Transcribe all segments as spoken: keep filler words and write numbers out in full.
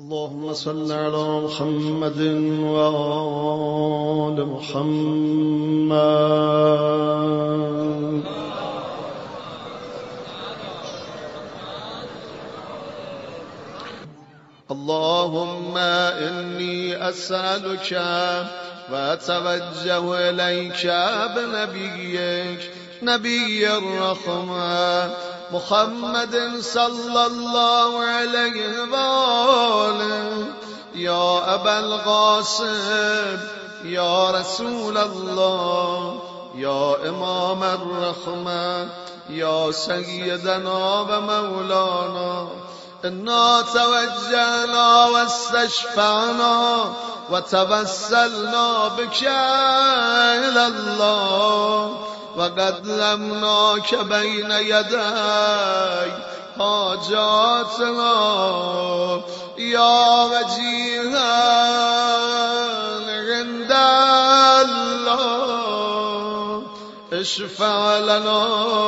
اللهم صل على محمد وآل محمد. اللهم إني أسألك وأتوجه إليك بنبيك نبي الرحمة محمد صلى الله عليه وآله يا أبا القاسم يا رسول الله يا إمام الرحمة يا سيدنا ومولانا إنا توجهنا واستشفعنا وتوسلنا بك إلى الله وقدمناك بين يدي حاجاتنا يا وجيها عند الله اشفع لنا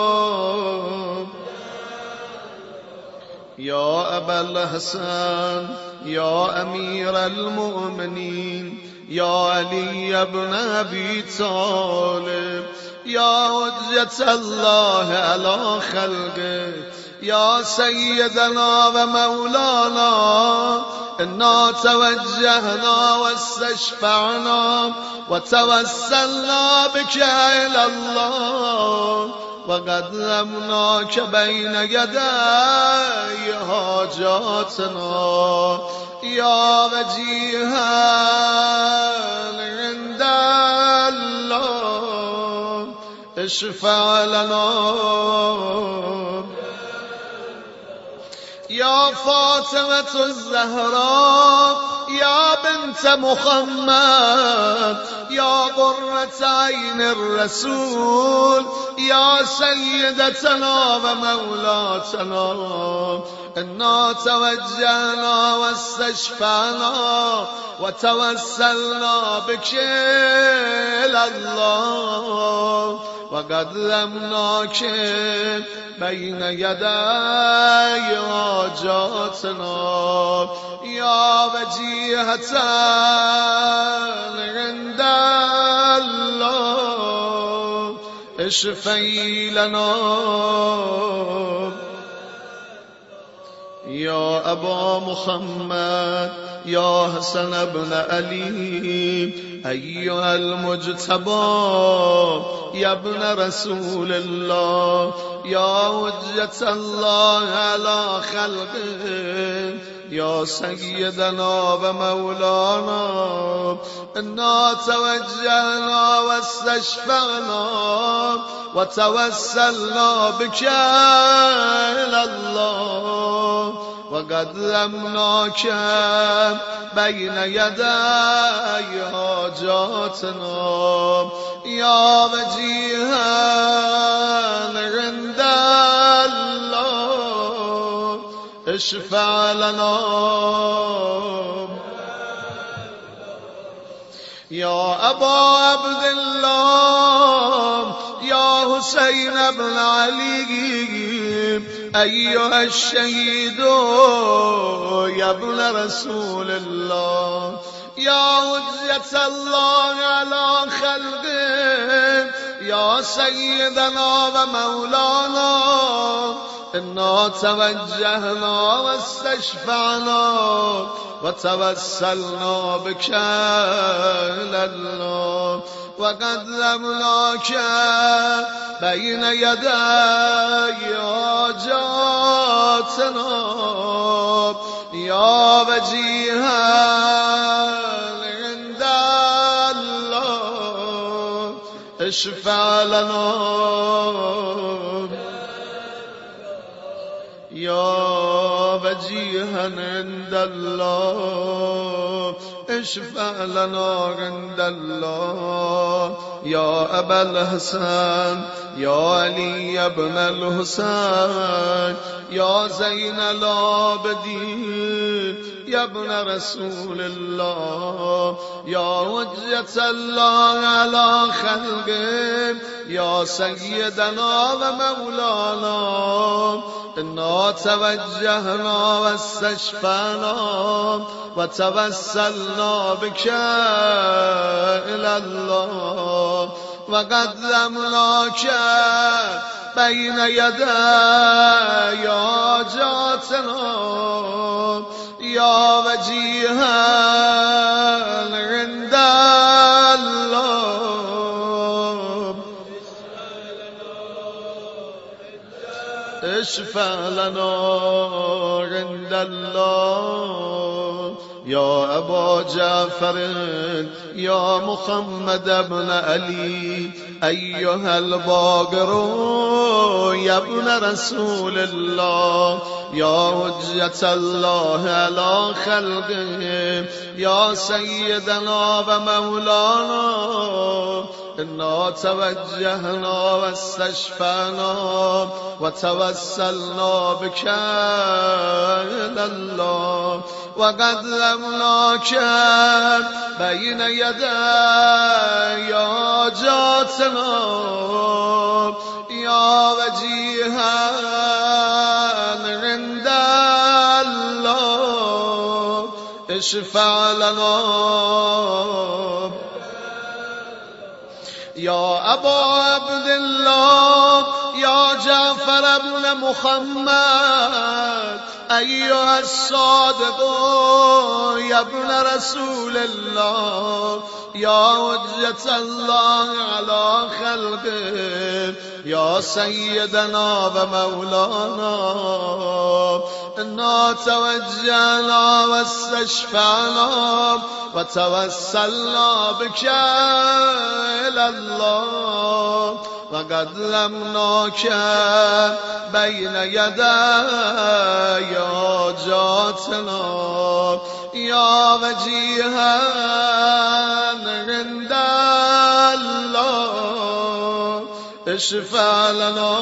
يا أبا الحسن يا أمير المؤمنين يا علي بن أبي طالب يا حجة الله على خلقه يا سيدنا ومولانا إنا توجهنا واستشفعنا وتوسلنا بك إلى الله وقدمناك بين يدي حاجاتنا يا وجيها عند الله اشفع لنا يا فاطمة الزهراء يا بنت محمد يا قرة عين الرسول يا سيدتنا ومولاتنا إنا توجهنا واستشفعنا وتوسلنا بك إلى الله وقدمناك بين يدي حاجاتنا يا وجيهة عند الله اشفعي لنا يا أبا محمد يا حسن بن علي أيها المجتبى يا ابن رسول الله يا حجة الله على خلقه يا سيدنا ومولانا إنا توجهنا واستشفعنا وتوسلنا بك إلى الله وقدمناك بين يدي حاجاتنا يا وجيها عند الله اشفع لنا يا أبا عبد الله يا حسين بن علي أيها الشهيد يا ابن رسول الله يا حجة الله على خلقه يا سيدنا ومولانا إنا توجهنا واستشفعنا وتوسلنا بك إلى الله وقدمناك بين يدي حاجاتنا يا وجيها عند الله اشفع لنا يا وجيها عند الله اشفع لنا عند الله يا أبا الحسن يا علي بن الحسين يا زين العابدين يا ابن رسول الله يا حجة الله على خلقه يا سيدنا ومولانا إنا توجهنا واستشفعنا وتوسلنا بك إلى الله وقدمناك بين يدي حاجاتنا يا وجيها عند الله اشفع لنا عند الله يا أبا جعفر يا محمد بن علي أيها الباقر يا ابن رسول الله يا حجة الله على خلقه يا سيدنا ومولانا إنا توجهنا واستشفعنا وتوسلنا بك إلى الله وقدمناك بين يدي حاجاتنا يا وجيها عند الله اشفع لنا يا أبا عبد الله يا جعفر بن محمد أيها الصادق يا ابن رسول الله يا حجة الله على خلقه يا سيدنا ومولانا إنا توجهنا واستشفعنا وتوسلنا بك إلى الله وقدمناك بين يدي حاجاتنا يا وجيها عند الله اشفع لنا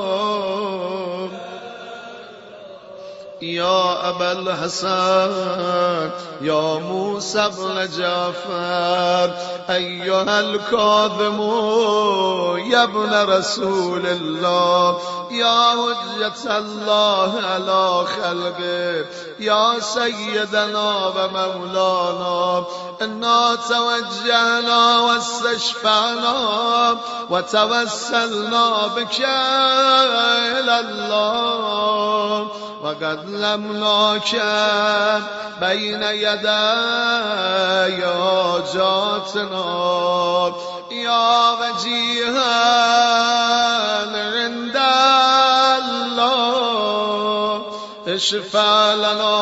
يا أبا الحسن يا موسى بن جعفر أيها الكاظم يا ابن رسول الله يا حجة الله على خلقه يا سيدنا ومولانا إنا توجهنا واستشفعنا وتوسلنا بك إلى الله وقدمناك بين يدي حاجاتنا يا وجيها عند الله اشفع لنا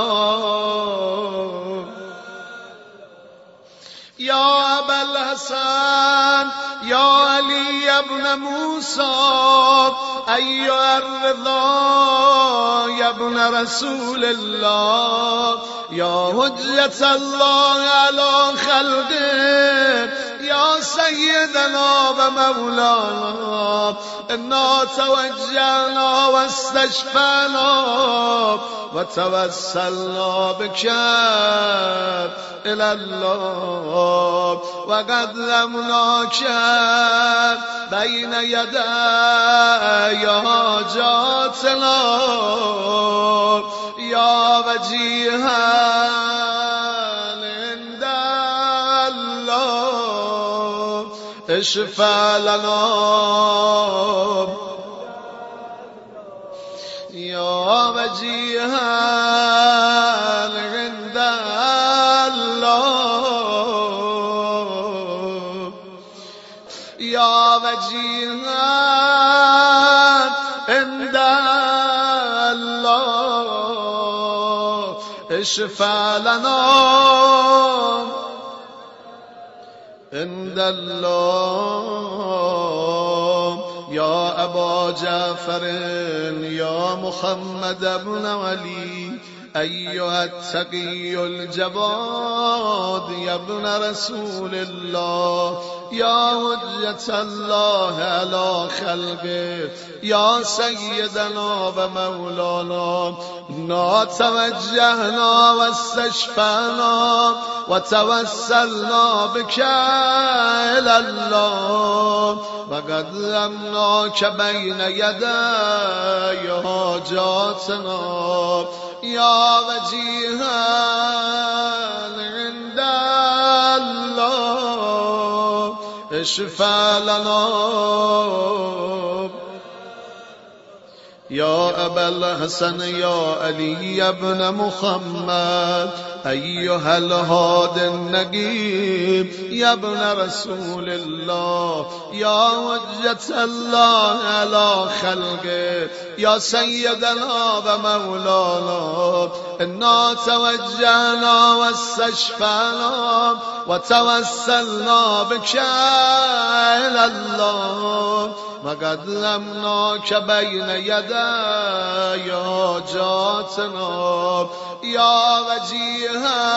يا أبا الحسن يا علي بن موسى أيها الرضا يا ابن رسول الله يا حجة الله على خلقه يا سيدنا ومولانا إنا توجهنا واستشفعنا وتوسلنا بك إلى الله وقدمناك بين يدي حاجاتنا يا وجيها عند الله اشفع لنا يا وجيها عند الله يا وجيها عند الله اشفع لنا عند الله يا أبا جعفر يا محمد بن علي أيها التقي الجواد يا ابن رسول الله يا حجة الله على خلقه يا سيدنا ومولانا إنا توجهنا واستشفعنا وتوسلنا بك إلى الله وقدمناك بين يدي حاجاتنا يا وجيها عند الله اشفع لنا يا أبا الحسن يا علي بن محمد أيها الهادي النجيب يا ابن رسول الله يا حجة الله على خلقه يا سيدنا ومولانا إنا توجهنا واستشفعنا وتوسلنا بك إلى الله وقدمناك بين يدي حاجاتنا يا وجيها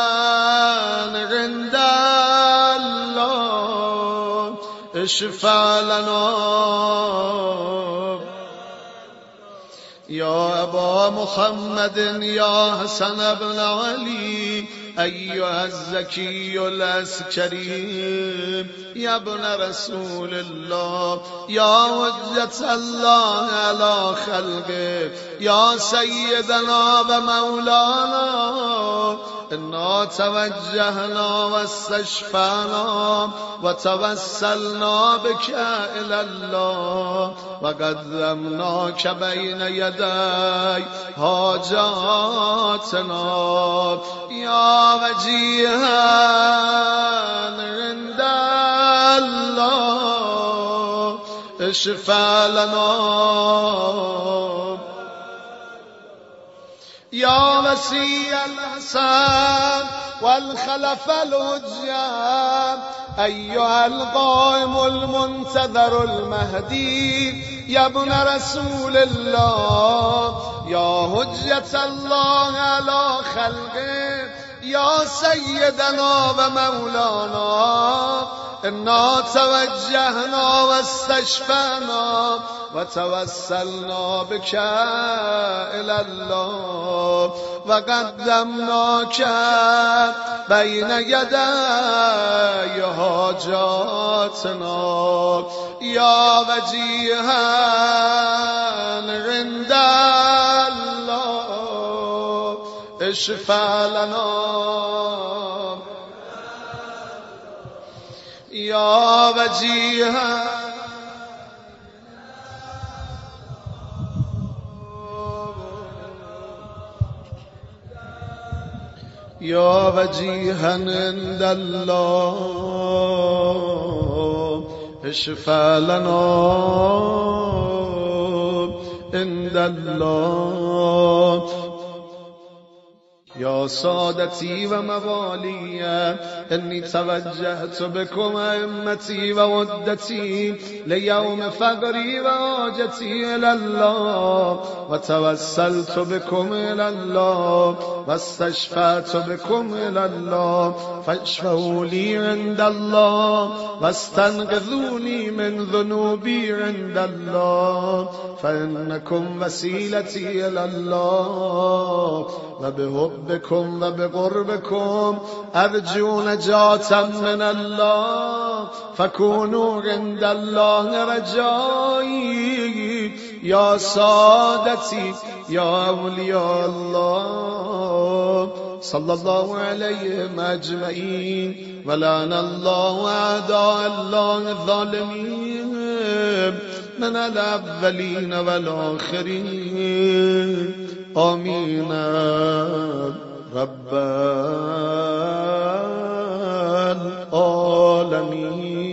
عند الله اشفع لنا يا أبا محمد يا حسن بن علي أيها الزكي العسكري يا ابن رسول الله يا حجة الله على خلقه يا سيدنا ومولانا إنا توجهنا واستشفعنا وتوسلنا بك إلى الله وقدمناك بين يدي حاجاتنا يا وجيها عند الله اشفع لنا يا وسيع الحسن والخلف الهجة أيها القائم المنتظر المهدي يا ابن رسول الله يا حجة الله على خلقه يا سيدنا ومولانا إنا توجهنا واستشفعنا وتوسلنا بك إلى الله وقدمناك بين يدي حاجاتنا يا وجيها عند الله اشفع لنا يا وجيها يا وجيها عند الله اشفع لنا عند الله يا سادتي وموالي إني توجهت بكم أئمتي وودتي ليوم فقري وحاجتي إلى الله وتوسلت بكم إلى الله واستشفعت بكم إلى الله فاشفعوا لي عند الله واستنقذوني من ذنوبي عند الله فإنكم وسيلتي إلى الله وبحبكم وبقربكم أرجو نجاة من الله فكونوا عند الله رجائي يا سادتي يا أولياء الله صلى الله عليهم أجمعين ولعن الله أعداء الله الظالمين من الأولين والآخرين آمين رب العالمين.